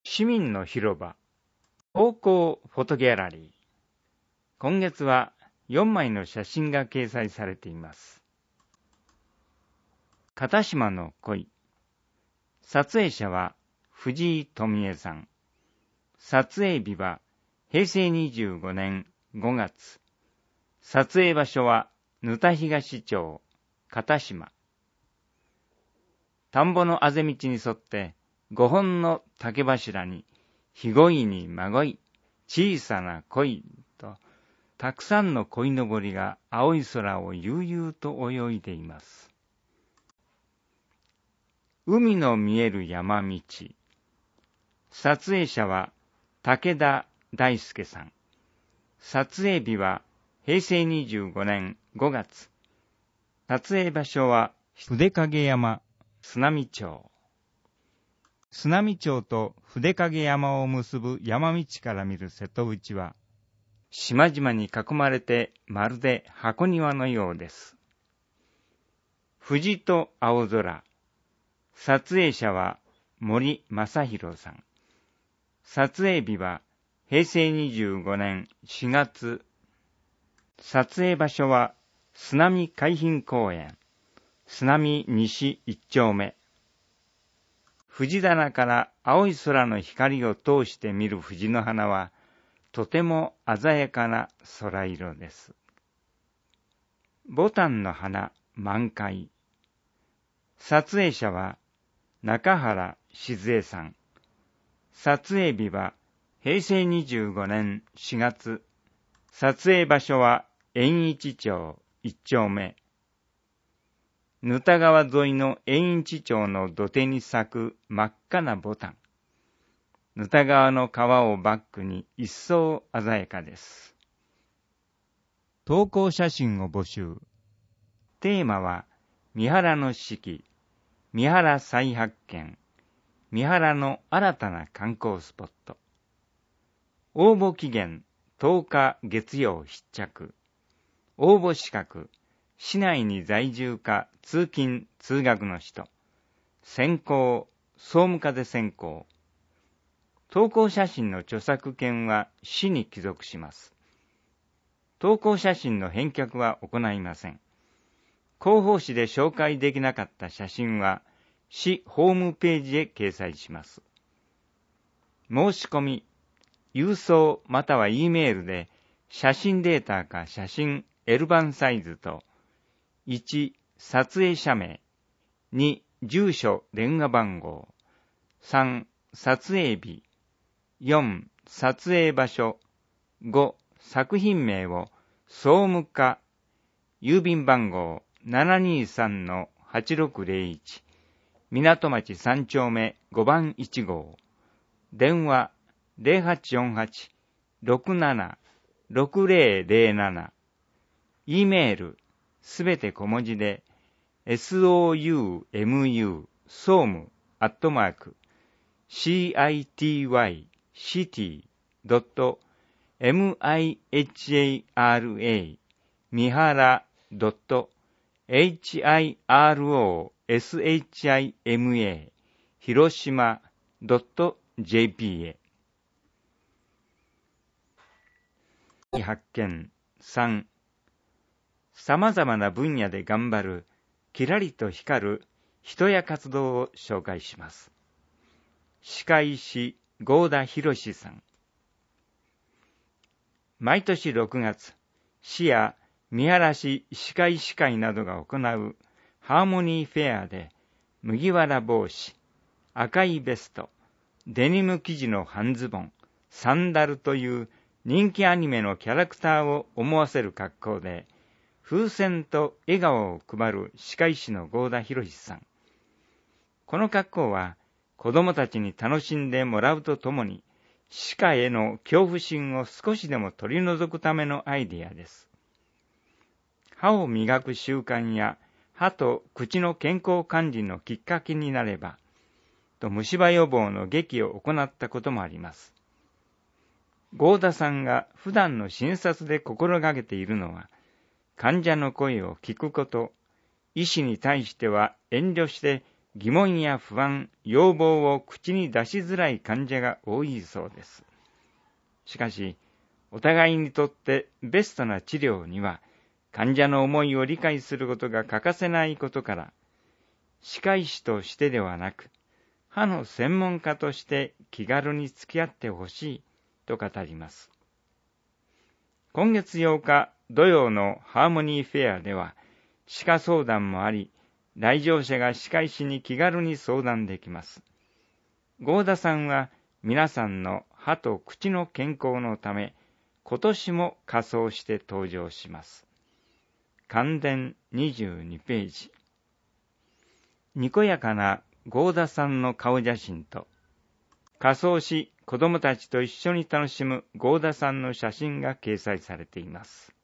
市民の広場投稿フォトギャラリー。今月は4枚の写真が掲載されています。片島の恋。撮影者は藤井富江さん。撮影日は平成25年5月。撮影場所は沼田東町片島。田んぼのあぜ道に沿って5本の竹柱にひごいにまごい小さな鯉とたくさんの鯉のぼりが青い空を悠々と泳いでいます。海の見える山道。撮影者は武田大輔さん。撮影日は平成25年5月。撮影場所は筆影山砂見町。砂見町と筆影山を結ぶ山道から見る瀬戸内は、島々に囲まれてまるで箱庭のようです。藤と青空。撮影者は森正弘さん。撮影日は平成25年4月。撮影場所は砂見海浜公園、砂見西1丁目。藤棚から青い空の光を通して見る藤の花は、とても鮮やかな空色です。牡丹の花満開。撮影者は中原静江さん。撮影日は平成25年4月。撮影場所は延一町1丁目。沼田川沿いの延一町の土手に咲く真っ赤な牡丹。沼田川の川をバックに一層鮮やかです。投稿写真を募集。テーマは三原の四季、三原再発見、三原の新たな観光スポット。応募期限10日月曜必着。応募資格、市内に在住か通勤通学の人。専攻、総務課で専攻。投稿写真の著作権は市に帰属します。投稿写真の返却は行いません。広報誌で紹介できなかった写真は市ホームページへ掲載します。申し込み、郵送または E メールで写真データか写真 L 版サイズと1、撮影者名、2、住所電話番号、3、撮影日、4、撮影場所、5、作品名を総務課、郵便番号 723-8601、港町3丁目5番1号、電話 0848-67-6007、E メール、すべて小文字で、soumu 総務@city.mihara ミハラ .hirosHIMA 広島 .jp へ。発見3。様々な分野で頑張るキラリと光る人や活動を紹介します。歯科医師合田博さん。毎年6月、市や三原市歯科医師会などが行うハーモニーフェアで麦わら帽子、赤いベスト、デニム生地の半ズボン、サンダルという人気アニメのキャラクターを思わせる格好で風船と笑顔を配る歯科医師の合田博さん。この格好は子供たちに楽しんでもらうとともに、歯科への恐怖心を少しでも取り除くためのアイデアです。歯を磨く習慣や歯と口の健康管理のきっかけになれば、と虫歯予防の劇を行ったこともあります。合田さんが普段の診察で心がけているのは、患者の声を聞くこと、医師に対しては遠慮して疑問や不安、要望を口に出しづらい患者が多いそうです。しかし、お互いにとってベストな治療には、患者の思いを理解することが欠かせないことから、歯科医師としてではなく、歯の専門家として気軽に付き合ってほしいと語ります。今月8日土曜のハーモニーフェアでは、歯科相談もあり、来場者が歯科医師に気軽に相談できます。合田さんは皆さんの歯と口の健康のため、今年も仮装して登場します。漢伝22ページ。にこやかな合田さんの顔写真と、仮装し子供たちと一緒に楽しむ合田さんの写真が掲載されています。